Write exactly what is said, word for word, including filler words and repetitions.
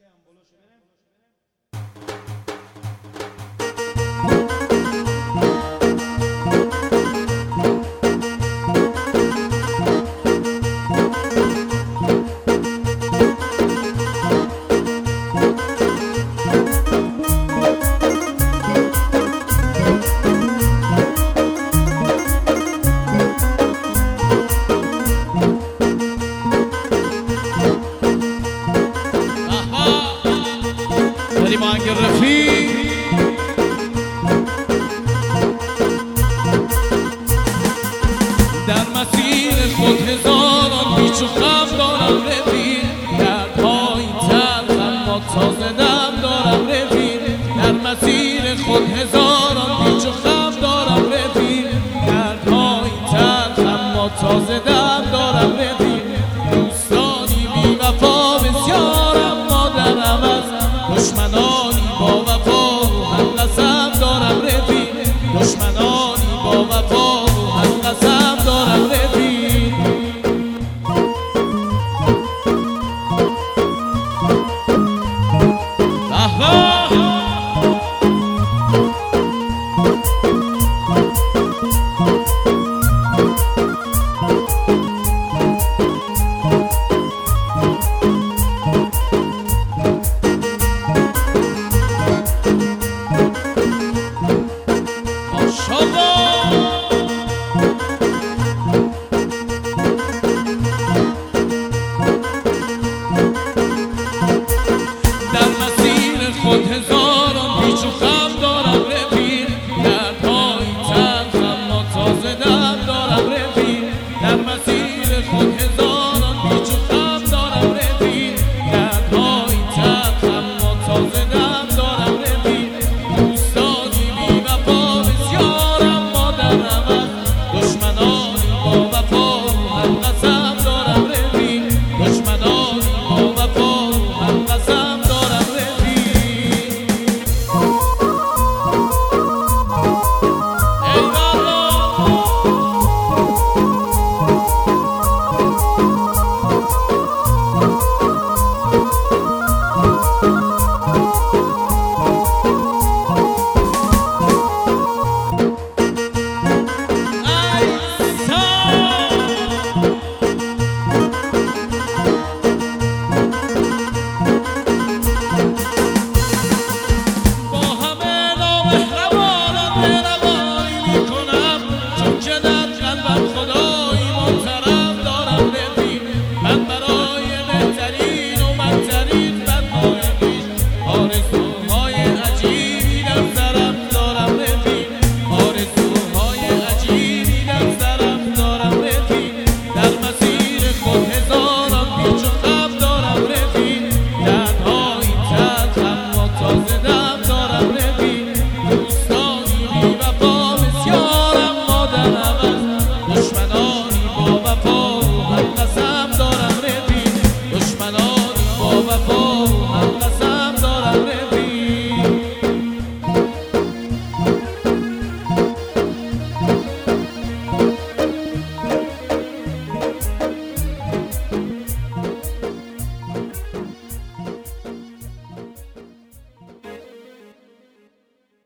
در مسیر خود هزاران پیچ و خم دارم رفیق، دردهای تلخ اما تازه دم دارم رفیق. در مسیر خود هزاران پیچ و خم دارم رفیق، دردهای تلخ اما تازه دم دارم رفیق. دوستانی بی وفا بسیار اما در عوض دشمنانی با وفا و هم قسم دارم رفیق. دشمنانی با وفا و هم قسم دارم رفیق. آها